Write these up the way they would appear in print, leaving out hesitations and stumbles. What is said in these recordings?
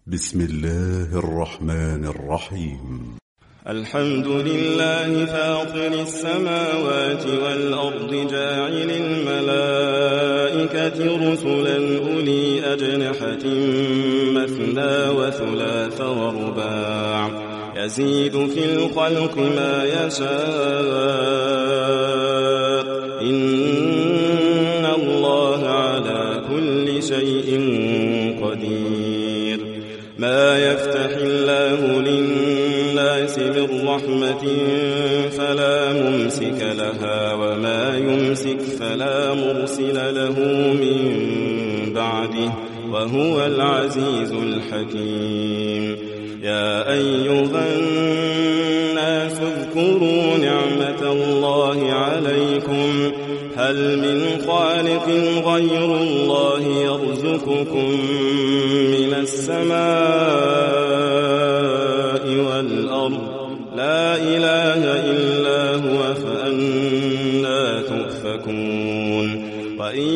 بسم الله الرحمن الرحيم. الحمد لله فاطر السماوات والأرض جاعل الملائكة رسلا أولي أجنحة مثنى وثلاث ورباع يزيد في الخلق ما يشاء إن الله على كل شيء قدير. ما يفتح الله للناس من رحمة فلا ممسك لها وما يمسك فلا مرسل له من بعده وهو العزيز الحكيم. يا أيها الناس اذكروا نعمة الله عليكم هل من خالق غير الله يرزقكم من السماء والأرض لا إله إلا هو فأنى تؤفكون. وإن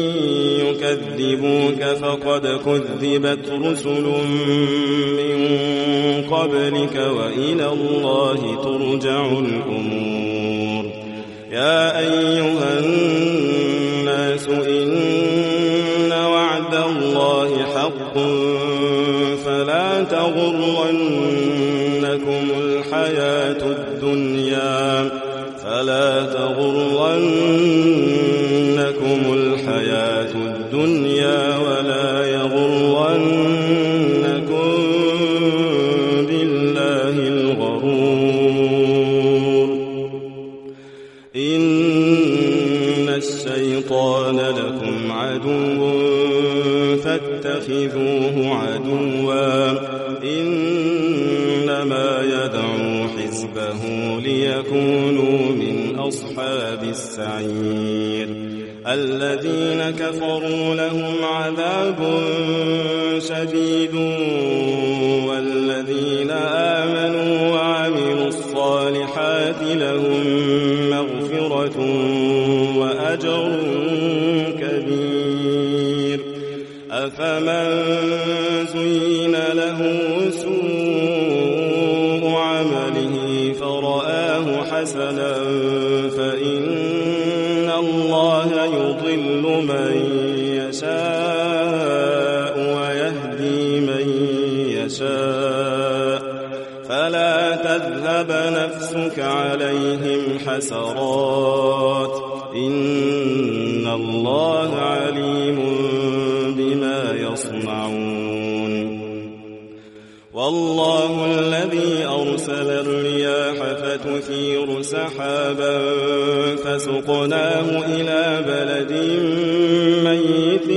يكذبوك فقد كذبت رسل من قبلك وإلى الله ترجع الأمور. يا أيها الناس إن وعد الله حق فلا تغرنكم الحياة الدنيا ولا يغرنكم بالله الغرور. إن الشيطان لكم عدو فاتخذوه عدوا إنما يدعو حزبه ليكونوا من أصحاب السعير. الذين كفروا لهم عذاب شديد والذين آمنوا وعملوا الصالحات لهم مغفرة وأجر كبير. أفمن زين له سوء عمله فرآه حسنا فإن الله يضل من يشاء ويهدي من يشاء فلا تذهب نفسك عليهم حسرات إن الله عليم بما يصنعون. والله الذي أرسل الرياح فتثير سحابا فسقناه إلى بلد ميت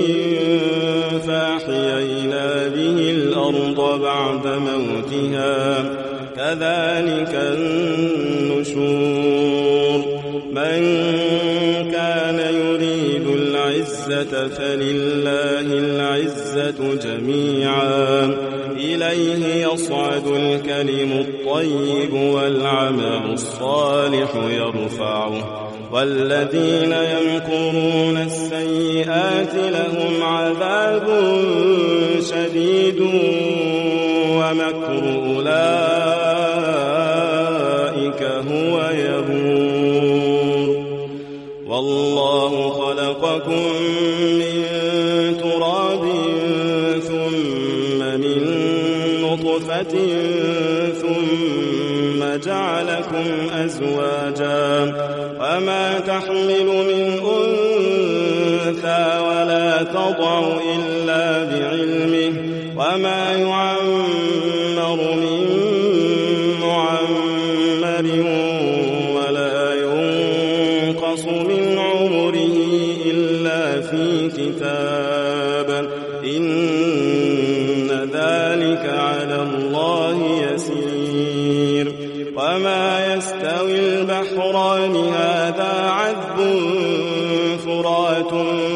فأحيينا به الأرض بعد موتها كذلك النشور. من كان يريد العزة فلله العزة جميعا إليه يصعد الكلم الطيب والعمل الصالح يرفعه والذين يمكرون السيئات لهم عذاب شديد ومكر أولئك هو يبور. والله خلقكم من تراب ثم من نطفة ثم جعلكم أزواجا وما تحمل من أنثى ولا تضع إلا بعلمه وما يعمر من معمر ولا ينقص من عمره إلا في كتاب إن ذلك على الله يسير. وما يستوي البحران هذا عذب فرات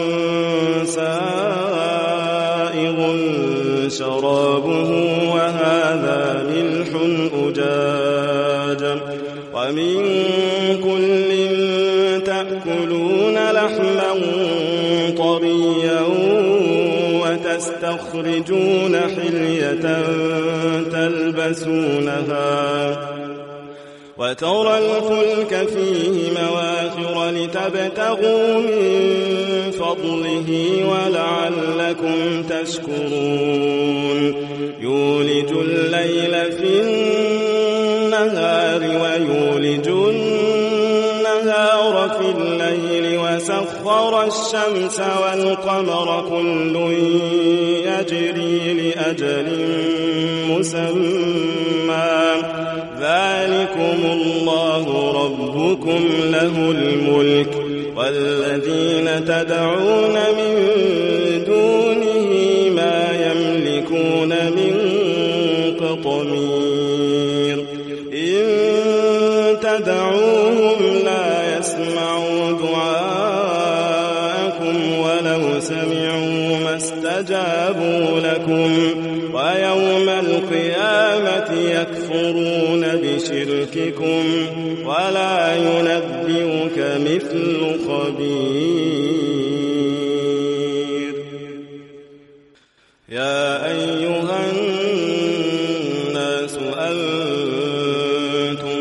سائغ شرابه وهذا ملح أجاج ومن كل تأكلون لحما طريا وتستخرجون حلية تلبسونها وترى الفلك فيه مواخر لتبتغوا من فضله ولعلكم تشكرون يولج الليل في النهار ويولج النهار في الليل وسخر الشمس والقمر كل يجري لأجل مسمى ذلكم الله ربكم له الملك والذين تدعون من دونه ما يملكون من قطمير إن تدعوهم لا يسمعوا دعاءكم ولو سمعوا ما استجابوا لكم ويوم القيامة يكفرون بشرككم ولا ينبئك مثل خبير يا أيها الناس أنتم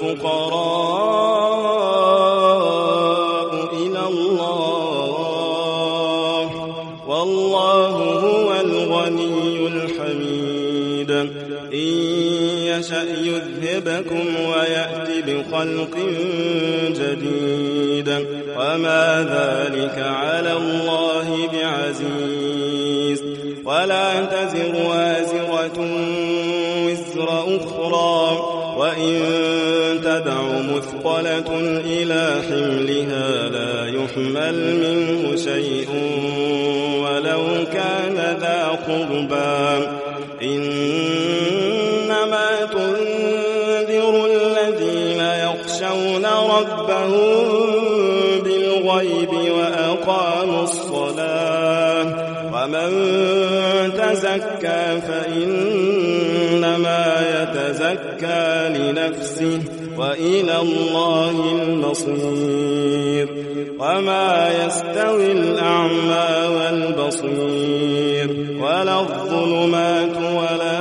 الفقراء إلى الله والله هو الغني الحميد إن يشأ يذهبكم ويأتي بخلق جديد وما ذلك على الله بعزيز ولا تزر وازرة وزر أخرى وإن تدع مثقلة إلى حملها لا يحمل منه شيء ولو كان ذا قربى إنما تنذر الذين يخشون ربهم بالغيب وأقاموا الصلاة ومن تزكى فإنما يتزكى لنفسه وإلى الله المصير وما يستوي الأعمى والبصير ولا الظلمات ولا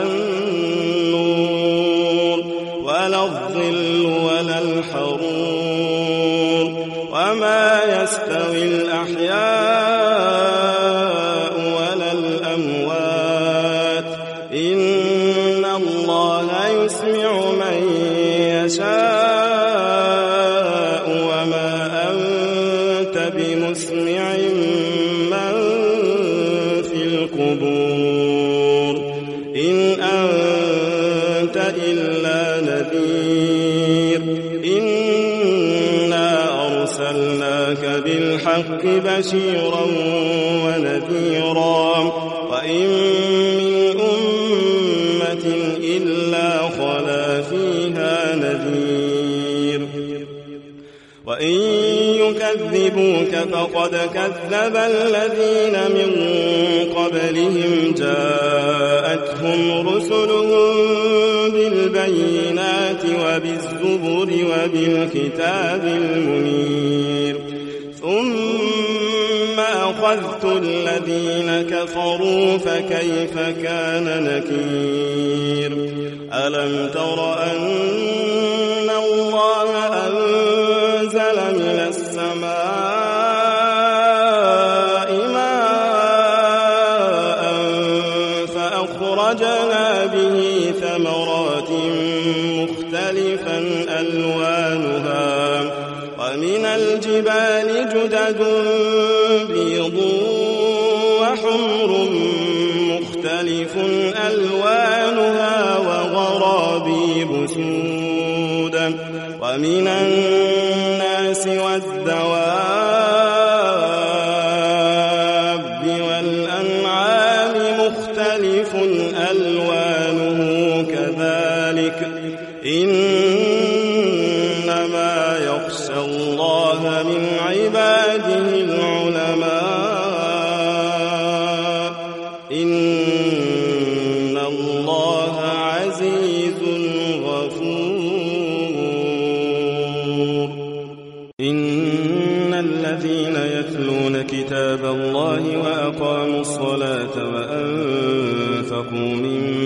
النور ولا الظل ولا الحرور وما يستوي الأحياء ولا الأموات إن الله يسمع من يشاء وما أنت بمسمع من في القبور إن أنت إلا نذير إنا أرسلناك بالحق بشيرا ونذيرا وإن من أمة إلا خلا فيها نذير وإن يكذبوك فقد كذب الذين من قبلهم جاءتهم رسلهم بالبينات وبالزبر وبالكتاب المنير ثم أخذت الذين كفروا فكيف كان نكير ألم تر أن الله أنزل من السماء ماء فأخرجنا به ثمرات مختلفا ألوانها ومن الجبال جدد بيض وحمر مختلف ألوانها وغرابيب سودا ومن الناس والدواب والأنعام مختلف ألوانه كذلك إنما يخشى الله من عباده العلماء إن الله عزيز غفور إن الذين يتلون كتاب الله وأقاموا الصلاة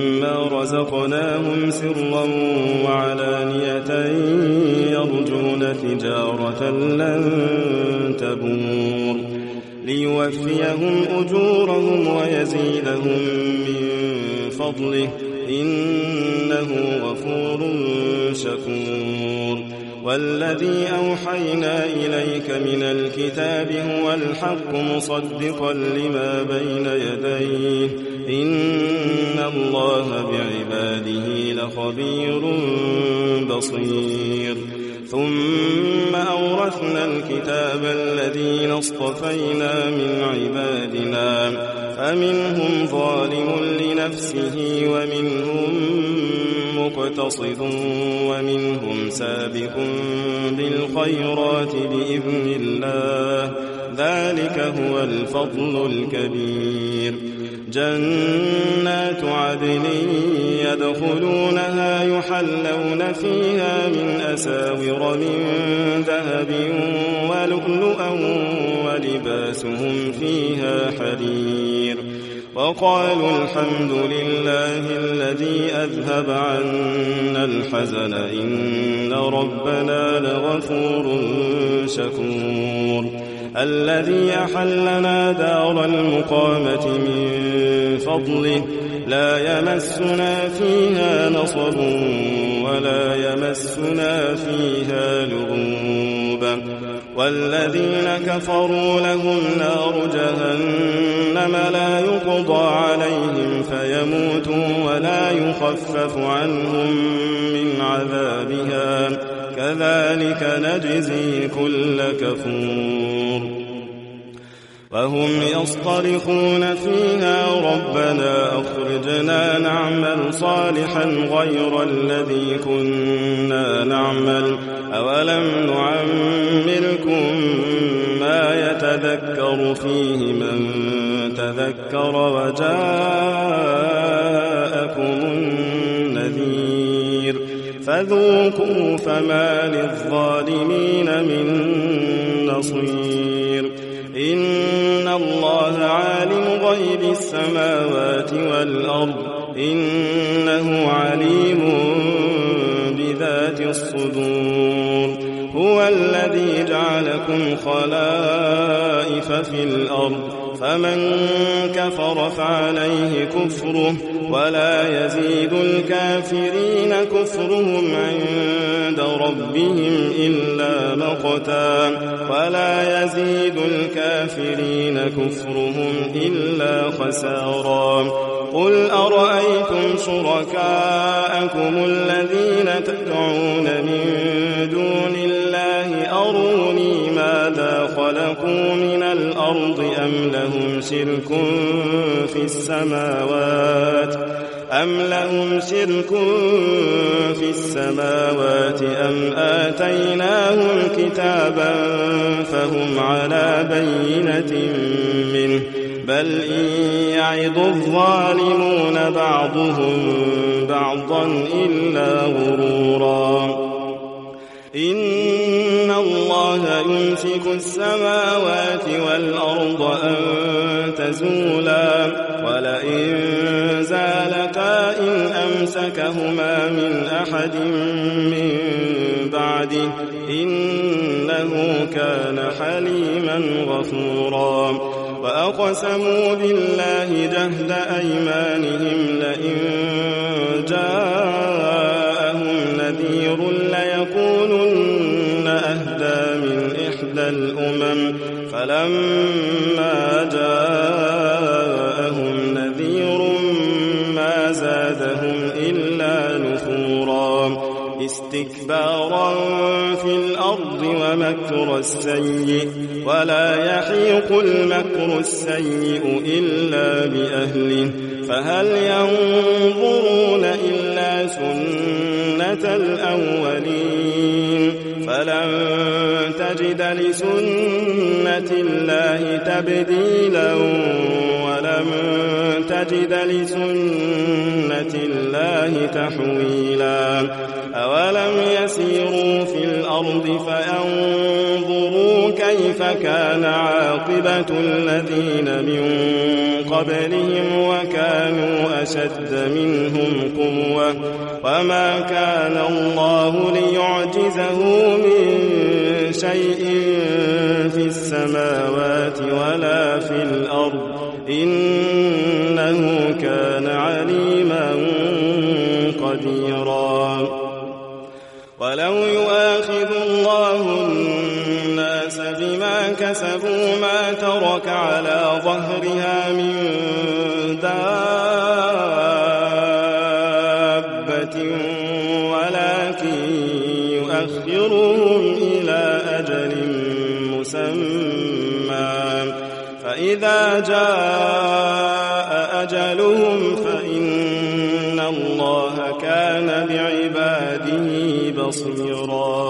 مما رزقناهم سرا وعلانية يرجون تجارة لن تبور ليوفيهم أجورهم ويزيدهم من فضله إنه غفور شكور والذي أوحينا إليك من الكتاب هو الحق مصدقا لما بين يديه إن الله بعباده لخبير بصير ثم أورثنا الكتاب الذين اصطفينا من عبادنا فمنهم ظالم لنفسه ومنهم مقتصد ومنهم سابق بالخيرات بإذن الله ذلك هو الفضل الكبير جنات عدن يدخلونها يحلون فيها من أساور من ذهب ولؤلؤا ولباسهم فيها حرير وقالوا الحمد لله الذي أذهب عنا الحزن إن ربنا لغفور شكور الذي أحلنا دار المقامة من فضله لا يمسنا فيها نصب ولا يمسنا فيها لغوب والذين كفروا لهم نار جهنم لا يقضى عليهم فيموتوا ولا يخفف عنهم من عذابها كذلك نجزي كل كفور وهم يصطرخون فيها ربنا أخرجنا نعمل صالحا غير الذي كنا نعمل أولم نعمركم ما يتذكر فيه من تذكر وجاءكم النذير فذوقوا فما للظالمين من نصير إن الله عالم غيب السماوات والأرض إنه عليم بذات الصدور هو الذي جعلكم خلائف في الأرض فمن كفر فعليه كفره ولا يزيد الكافرين كفرهم عند ربهم إلا مقتا ولا يزيد الكافرين كفرهم إلا خسارا قل أرأيتم شركاءكم الذين تدعون من دون الله أروني ماذا خلقوا من الأرض أم لهم شرك في السماوات أم آتيناهم كتابا فهم على بينة منه بل إن يعظ الظالمون بعضهم بعضا إلا غرورا إن الله يمسك السماوات والأرض أن تزولا ولئن زالتا إن أمسكهما من أحد من بعده إنه كان حليما غفورا وأقسموا بالله جهد أيمانهم لئن جاءهم نذير ليكونن أهدى من إحدى الأمم فلما جاءهم نذير ما زادهم إلا نفورا استكبارا في الأرض ومكر السيء ولا يحيق المكر السيء إلا بأهله فهل ينظرون إلا سنة الأولين فلن تجد لسنة الله تبديلا ولن تجد لسنة الله تحويلا أولم يسيروا في الأرض فينظروا كيف كان عاقبة الذين من قبلهم وكانوا أشد منهم قوة وما كان الله ليعجزه من شيء في السماوات ولا في الأرض إنه كان عليما قديرا ولو يؤاخذ الله الناس بما كسبوا ما ترك على ظهرها من دابة ولكن يؤخرهم إلى أجل مسمى فإذا جاء أجلهم فإن الله كان بعباده بصيرا